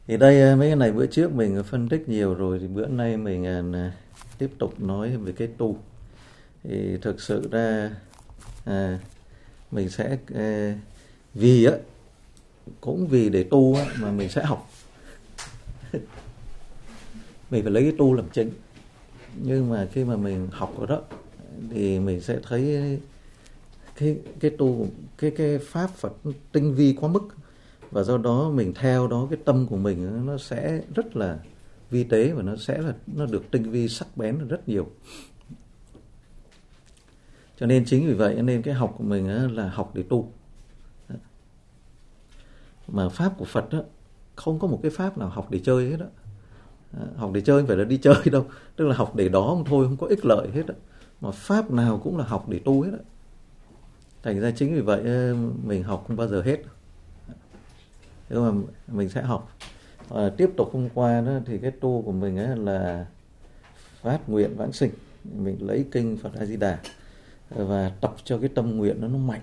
Thì đây mấy cái này bữa trước mình phân tích nhiều rồi, thì bữa nay mình tiếp tục nói về cái tu. Thì thực sự ra mình sẽ cũng vì để tu mà mình sẽ học. Mình phải lấy cái tu làm chính. Nhưng mà khi mà mình học rồi đó thì mình sẽ thấy cái tu, cái pháp Phật tinh vi quá mức, và do đó mình theo đó cái tâm của mình nó sẽ rất là vi tế, và nó được tinh vi sắc bén rất nhiều. Cho nên chính vì vậy nên cái học của mình là học để tu. Mà pháp của Phật đó, không có một cái pháp nào học để chơi hết đó. Học để chơi không phải là đi chơi đâu, tức là học để đó không thôi, không có ích lợi hết đó. Mà pháp nào cũng là học để tu hết đó. Thành ra chính vì vậy mình học không bao giờ hết. Nhưng mà mình sẽ học. Tiếp tục hôm qua đó thì cái tu của mình là phát nguyện vãng sinh. Mình lấy kinh Phật A Di Đà và tập cho cái tâm nguyện nó mạnh.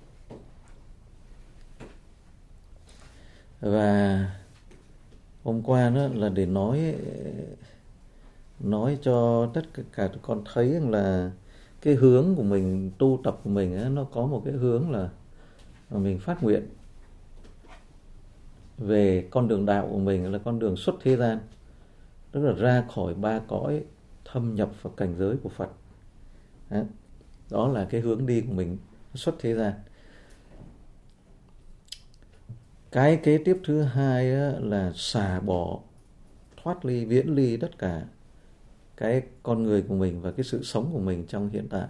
Và hôm qua đó là để nói cho tất cả tụi con thấy là cái hướng của mình, tu tập của mình nó có một cái hướng là mình phát nguyện về con đường đạo của mình là con đường xuất thế gian, tức là ra khỏi ba cõi, thâm nhập vào cảnh giới của Phật. Đó là cái hướng đi của mình, xuất thế gian. Cái kế tiếp thứ hai là xả bỏ, thoát ly, viễn ly tất cả cái con người của mình và cái sự sống của mình trong hiện tại.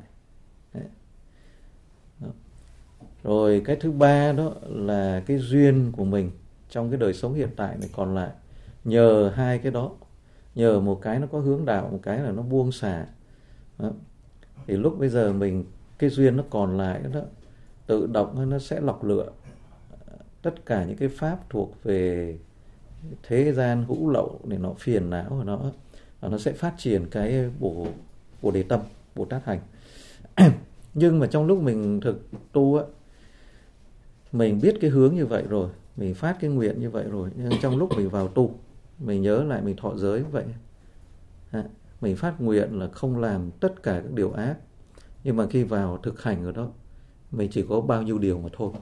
Rồi cái thứ ba đó là cái duyên của mình trong cái đời sống hiện tại này còn lại. Nhờ hai cái đó, nhờ một cái nó có hướng đạo, một cái là nó buông xả. Thì lúc bây giờ mình, cái duyên nó còn lại đó, tự động nó sẽ lọc lựa tất cả những cái pháp thuộc về thế gian hữu lậu để nó phiền não của nó, và nó sẽ phát triển cái Bồ Đề tâm, Bồ Tát hành. Nhưng mà trong lúc mình thực tu mình biết cái hướng như vậy rồi, mình phát cái nguyện như vậy rồi, nhưng trong lúc mình vào tu, mình nhớ lại mình thọ giới vậy. Mình phát nguyện là không làm tất cả các điều ác, nhưng mà khi vào thực hành rồi đó, mình chỉ có bao nhiêu điều mà thôi.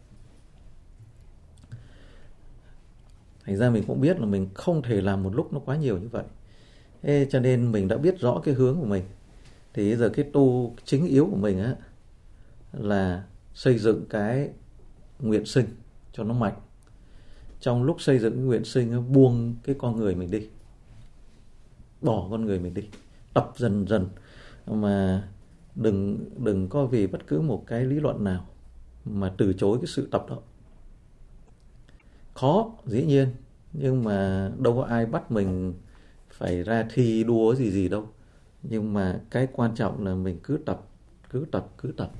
Thành ra mình cũng biết là mình không thể làm một lúc nó quá nhiều như vậy. Cho nên mình đã biết rõ cái hướng của mình. Thì giờ cái tu chính yếu của mình là xây dựng cái nguyện sinh cho nó mạnh. Trong lúc xây dựng cái nguyện sinh, buông cái con người mình đi, bỏ con người mình đi, tập dần dần, mà đừng có vì bất cứ một cái lý luận nào mà từ chối cái sự tập đó. Khó, dĩ nhiên, nhưng mà đâu có ai bắt mình phải ra thi đua gì đâu. Nhưng mà cái quan trọng là mình cứ tập.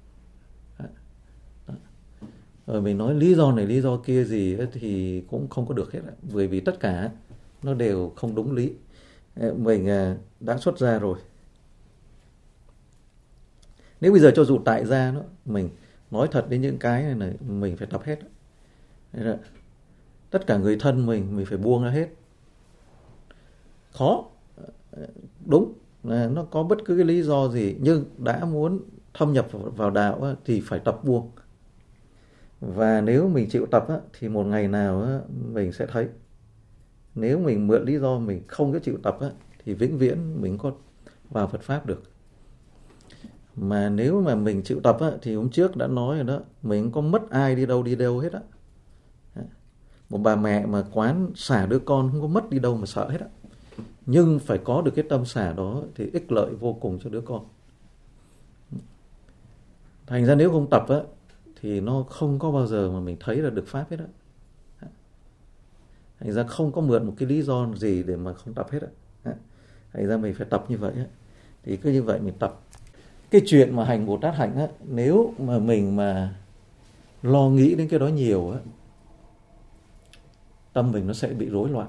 Rồi mình nói lý do này lý do kia gì thì cũng không có được hết, bởi vì tất cả nó đều không đúng lý. Mình đã xuất gia rồi. Nếu bây giờ cho dù tại gia đó, mình nói thật đến những cái này mình phải tập hết. Tất cả người thân mình phải buông ra hết. Khó, đúng, nó có bất cứ cái lý do gì, nhưng đã muốn thâm nhập vào đạo thì phải tập buông. Và nếu mình chịu tập thì một ngày nào mình sẽ thấy. Nếu mình mượn lý do mình không có chịu tập thì vĩnh viễn mình có vào Phật Pháp được. Mà nếu mà mình chịu tập thì hôm trước đã nói rồi đó, mình có mất ai đi đâu hết á. Một bà mẹ mà quán xả đứa con không có mất đi đâu mà sợ hết á. Nhưng phải có được cái tâm xả đó thì ích lợi vô cùng cho đứa con. Thành ra nếu không tập thì nó không có bao giờ mà mình thấy là được Pháp hết á. Thành ra không có mượn một cái lý do gì để mà không tập hết á. Thành ra mình phải tập như vậy á. Thì cứ như vậy mình tập. Cái chuyện mà hành Bồ Tát hạnh nếu mà mình mà lo nghĩ đến cái đó nhiều tâm mình nó sẽ bị rối loạn.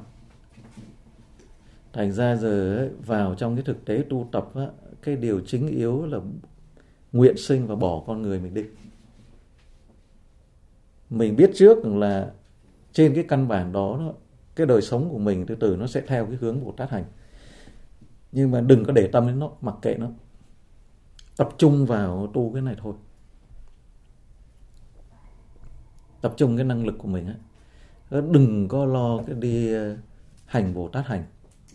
Thành ra giờ vào trong cái thực tế tu tập cái điều chính yếu là nguyện sinh và bỏ con người mình đi. Mình biết trước là trên cái căn bản đó cái đời sống của mình từ từ nó sẽ theo cái hướng Bồ Tát hành. Nhưng mà đừng có để tâm đến nó, mặc kệ nó, tập trung vào tu cái này thôi, tập trung cái năng lực của mình á, đừng có lo cái đi hành Bồ Tát hành.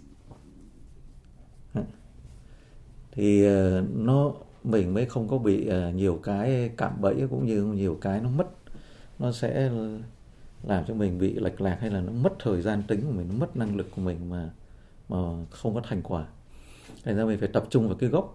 Thì mình mới không có bị nhiều cái cạm bẫy, cũng như nhiều cái nó mất, nó sẽ làm cho mình bị lệch lạc, hay là nó mất thời gian tính của mình, nó mất năng lực của mình mà không có thành quả. Thành ra mình phải tập trung vào cái gốc.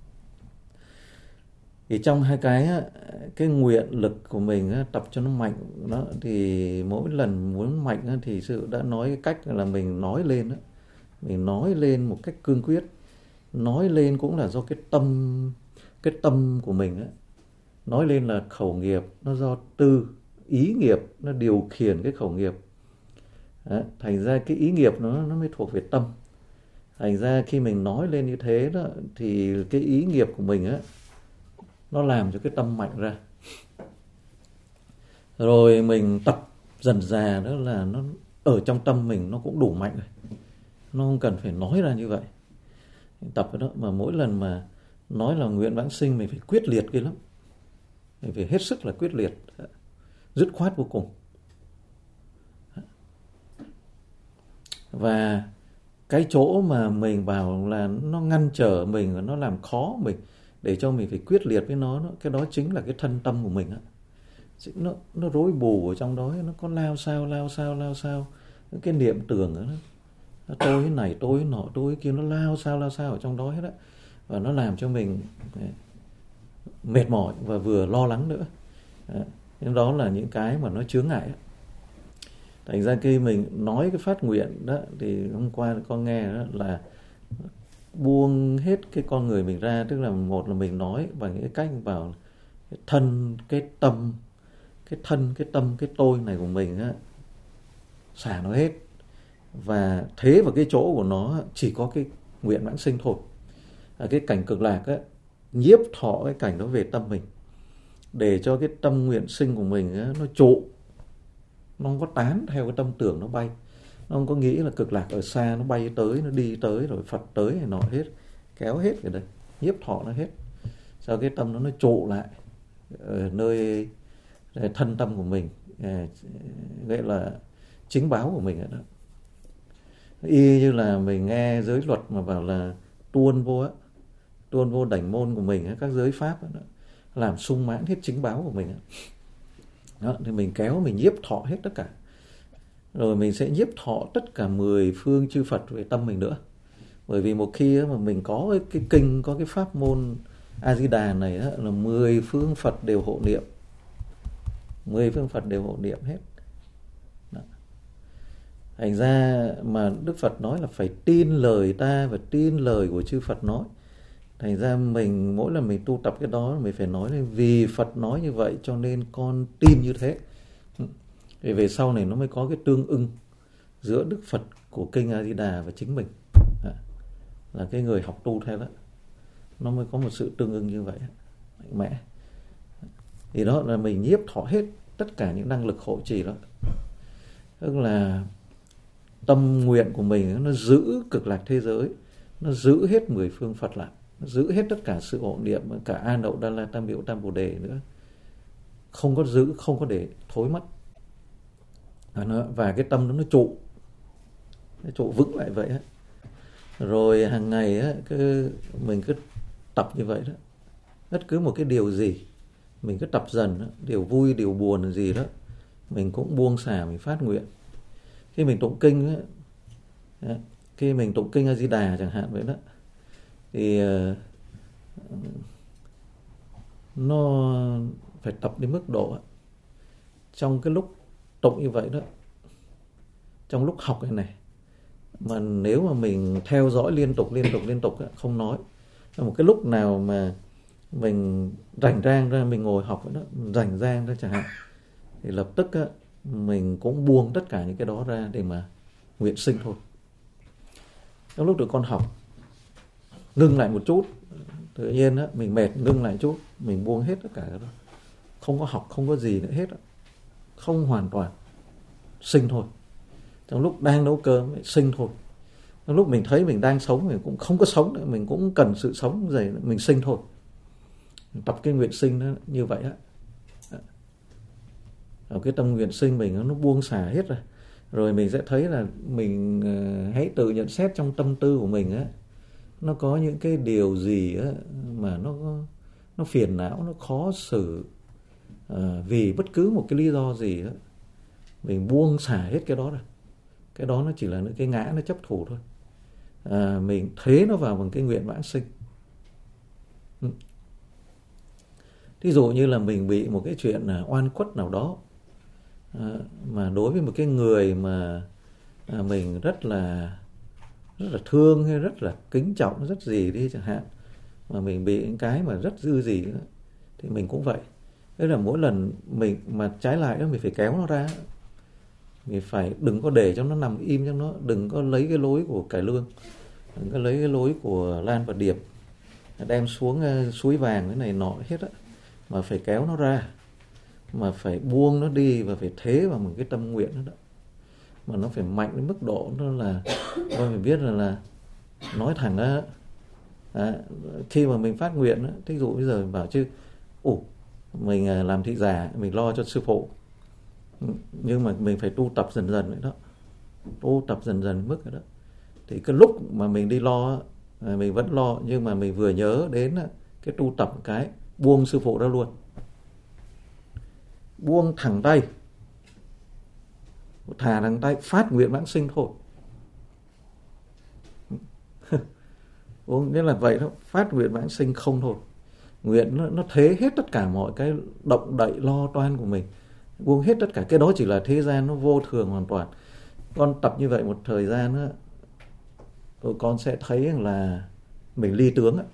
Thì trong hai cái nguyện lực của mình tập cho nó mạnh đó, thì mỗi lần muốn mạnh thì sư đã nói cái cách là mình nói lên đó, mình nói lên một cách cương quyết. Nói lên cũng là do cái tâm của mình á. Nói lên là khẩu nghiệp, nó do tư, ý nghiệp nó điều khiển cái khẩu nghiệp. Đó, thành ra cái ý nghiệp nó mới thuộc về tâm. Thành ra khi mình nói lên như thế đó, thì cái ý nghiệp của mình á, nó làm cho cái tâm mạnh ra. Rồi mình tập dần dà đó là nó ở trong tâm mình nó cũng đủ mạnh rồi, nó không cần phải nói ra như vậy. Tập đó mà mỗi lần mà nói là nguyện vãng sinh mình phải quyết liệt ghê lắm, mình phải hết sức là quyết liệt, dứt khoát vô cùng. Và cái chỗ mà mình bảo là nó ngăn trở mình và nó làm khó mình để cho mình phải quyết liệt với nó, cái đó chính là cái thân tâm của mình á. Nó rối bù ở trong đó, nó có lao sao cái niệm tưởng đó, tôi cái này, tôi cái nọ, tôi cái kia, nó lao sao ở trong đó hết á. Và nó làm cho mình mệt mỏi và vừa lo lắng nữa. Đó là những cái mà nó chướng ngại á. Thành ra khi mình nói cái phát nguyện đó, thì hôm qua con nghe đó là buông hết cái con người mình ra. Tức là một là mình nói bằng những cái cách vào cái thân, cái tâm, cái tôi này của mình á, xả nó hết. Và thế vào cái chỗ của nó chỉ có cái nguyện vãng sinh thôi. Cái cảnh cực lạc á, nhiếp thọ cái cảnh đó về tâm mình, để cho cái tâm nguyện sinh của mình á, nó trụ, nó không có tán theo cái tâm tưởng nó bay. Nó không có nghĩ là cực lạc ở xa, nó bay tới, nó đi tới rồi Phật tới này nọ hết, kéo hết cái đấy, nhiếp thọ nó hết. Sau cái tâm nó trụ lại ở nơi thân tâm của mình, gọi là chính báo của mình ở đó. Y như là mình nghe giới luật mà bảo là tuôn vô đảnh môn của mình, các giới pháp đó, làm sung mãn hết chính báo của mình đó, thì mình kéo, mình nhiếp thọ hết tất cả. Rồi mình sẽ nhiếp thọ tất cả 10 phương chư Phật về tâm mình nữa. Bởi vì một khi mà mình có cái kinh, có cái pháp môn A-di-đà này đó, là 10 phương Phật đều hộ niệm, 10 phương Phật đều hộ niệm hết đó. Thành ra mà Đức Phật nói là phải tin lời ta và tin lời của chư Phật nói. Thành ra mình mỗi lần mình tu tập cái đó, mình phải nói là vì Phật nói như vậy cho nên con tin như thế. Vì về sau này nó mới có cái tương ưng giữa Đức Phật của kinh A-di-đà và chính mình. Là cái người học tu theo đó, nó mới có một sự tương ưng như vậy, mạnh mẽ. Thì đó là mình nhiếp thọ hết tất cả những năng lực hộ trì đó. Tức là tâm nguyện của mình nó giữ cực lạc thế giới, nó giữ hết 10 phương Phật lại, nó giữ hết tất cả sự hộ niệm, cả A Nậu Đa La Tam Biểu Tam Bồ Đề nữa. Không có giữ, không có để thối mất. Và cái tâm nó trụ vững lại vậy á. Rồi hàng ngày á, mình cứ tập như vậy đó. Bất cứ một cái điều gì mình cứ tập dần đó, điều vui, điều buồn gì đó, mình cũng buông xả, mình phát nguyện. Khi mình tụng kinh á, khi mình tụng kinh A-di-đà chẳng hạn vậy đó, thì nó phải tập đến mức độ trong cái lúc tụng như vậy đó, trong lúc học này mà nếu mà mình theo dõi liên tục không nói, một cái lúc nào mà mình rảnh rang ra, mình ngồi học vậy đó, rảnh rang ra chẳng hạn, thì lập tức á, mình cũng buông tất cả những cái đó ra để mà nguyện sinh thôi. Trong lúc tụi con học, ngưng lại một chút, tự nhiên á, mình mệt, ngưng lại chút, mình buông hết tất cả đó, không có học, không có gì nữa hết, không hoàn toàn sinh thôi. Trong lúc đang nấu cơm sinh thôi. Trong lúc mình thấy mình đang sống, mình cũng không có sống nữa, mình cũng cần sự sống rồi mình sinh thôi. Tập cái nguyện sinh nó như vậy á. Cái tâm nguyện sinh mình nó buông xả hết rồi. Rồi mình sẽ thấy là mình hãy tự nhận xét trong tâm tư của mình á, nó có những cái điều gì á mà nó phiền não, nó khó xử, vì bất cứ một cái lý do gì á, mình buông xả hết cái đó ra. Cái đó nó chỉ là những cái ngã nó chấp thủ thôi. Mình thế nó vào bằng cái nguyện vãng sinh. Thí dụ như là mình bị một cái chuyện oan khuất nào đó, mà đối với một cái người mà mình rất là thương hay rất là kính trọng, rất gì đi chẳng hạn, mà mình bị những cái mà rất dư gì nữa, thì mình cũng vậy. Thế là mỗi lần mình mà trái lại đó, mình phải kéo nó ra. Mình phải đừng có để cho nó nằm im trong nó, đừng có lấy cái lối của Cải Lương, đừng có lấy cái lối của Lan và Điệp đem xuống suối vàng cái này nọ hết á, mà phải kéo nó ra, mà phải buông nó đi và phải thế vào một cái tâm nguyện đó. Mà nó phải mạnh đến mức độ nó là tôi phải biết là nói thẳng á, khi mà mình phát nguyện á, thí dụ bây giờ mình bảo chứ mình làm thị giả, mình lo cho sư phụ, nhưng mà mình phải tu tập dần dần vậy đó, tu tập dần dần mức rồi đó. Thì cái lúc mà mình đi lo, mình vẫn lo, nhưng mà mình vừa nhớ đến cái tu tập cái buông sư phụ ra luôn, buông thẳng tay, thả thẳng tay, phát nguyện vãng sinh thôi. Nghĩa là vậy đó, phát nguyện vãng sinh không thôi. Nguyện nó thế hết tất cả mọi cái động đậy lo toan của mình, buông hết tất cả. Cái đó chỉ là thế gian nó vô thường hoàn toàn. Con tập như vậy một thời gian á, tụi con sẽ thấy là mình ly tướng á.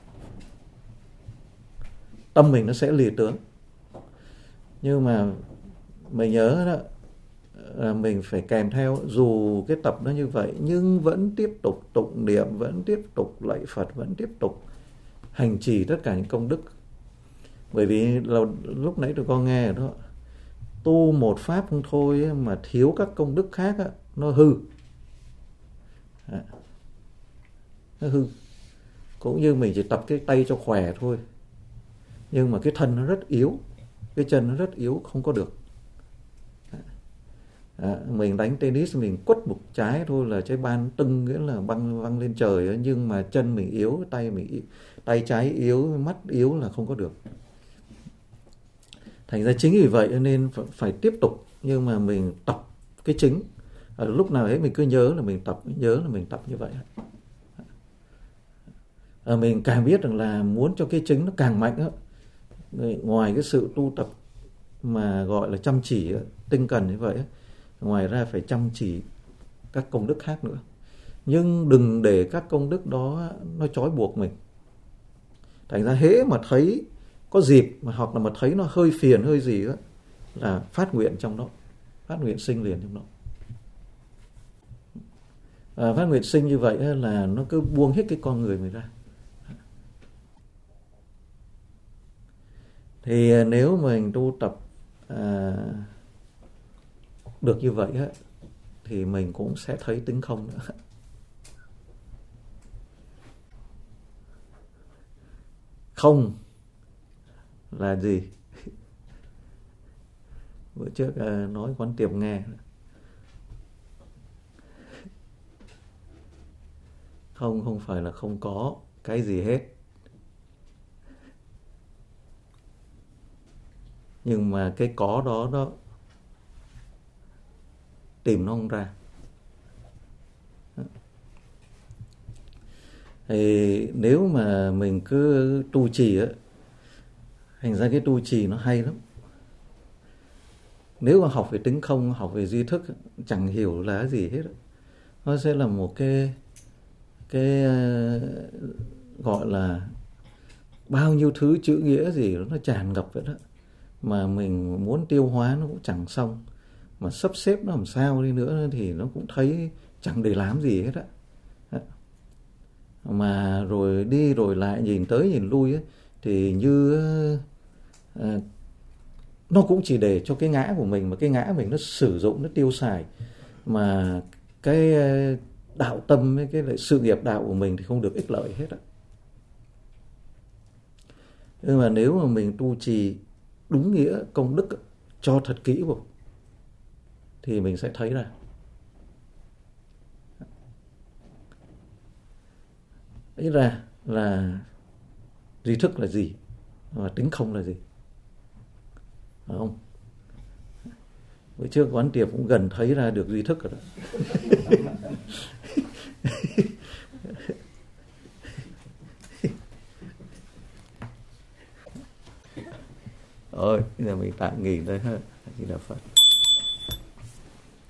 Tâm mình nó sẽ ly tướng. Nhưng mà mình nhớ đó, mình phải kèm theo, dù cái tập nó như vậy nhưng vẫn tiếp tục tụng niệm, vẫn tiếp tục lạy Phật, vẫn tiếp tục hành trì tất cả những công đức. Bởi vì lúc nãy tụi con nghe rồi đó, tu một pháp không thôi mà thiếu các công đức khác á, nó hư. Nó hư. Cũng như mình chỉ tập cái tay cho khỏe thôi, nhưng mà cái thân nó rất yếu, cái chân nó rất yếu, không có được. Mình đánh tennis mình quất một trái thôi là trái ban tưng, nghĩa là văng lên trời ấy, nhưng mà chân mình yếu, tay trái yếu, mắt yếu là không có được. Thành ra chính vì vậy nên phải tiếp tục, nhưng mà mình tập cái chính. Lúc nào ấy mình cứ nhớ là mình tập, nhớ là mình tập như vậy. Mình càng biết rằng là muốn cho cái chính nó càng mạnh á, ngoài cái sự tu tập mà gọi là chăm chỉ, tinh cần như vậy, ngoài ra phải chăm chỉ các công đức khác nữa. Nhưng đừng để các công đức đó nó trói buộc mình. Thành ra hễ mà thấy có dịp mà hoặc là mà thấy nó hơi phiền hơi gì đó, là phát nguyện trong đó, phát nguyện sinh liền trong đó. Phát nguyện sinh như vậy là nó cứ buông hết cái con người mình ra. Thì nếu mình tu tập được như vậy á, thì mình cũng sẽ thấy tính không nữa. Không là gì? Bữa trước nói Quán Tiệp nghe. Không phải là không có cái gì hết, nhưng mà cái có đó tìm nó không ra. Thì nếu mà mình cứ tu trì á, thành ra cái tu trì nó hay lắm. Nếu mà học về tính không, học về duy thức, chẳng hiểu là gì hết. Nó sẽ là một cái gọi là bao nhiêu thứ chữ nghĩa gì nó tràn ngập vậy đó. Mà mình muốn tiêu hóa nó cũng chẳng xong. Mà sắp xếp nó làm sao đi nữa thì nó cũng thấy chẳng để làm gì hết á. Mà rồi đi rồi lại, nhìn tới nhìn lui ấy, thì như nó cũng chỉ để cho cái ngã của mình, mà cái ngã mình nó sử dụng, nó tiêu xài. Mà cái đạo tâm với cái lại sự nghiệp đạo của mình thì không được ích lợi hết á. Nhưng mà nếu mà mình tu trì đúng nghĩa công đức cho thật kỹ vào thì mình sẽ thấy ra. Ấy ra là duy thức là gì và tính không là gì, phải không? Bữa trước Quán Tiệp cũng gần thấy ra được duy thức rồi đó. Rồi, bây giờ mình tạm nghỉ đây ha. Chỉ là Phật.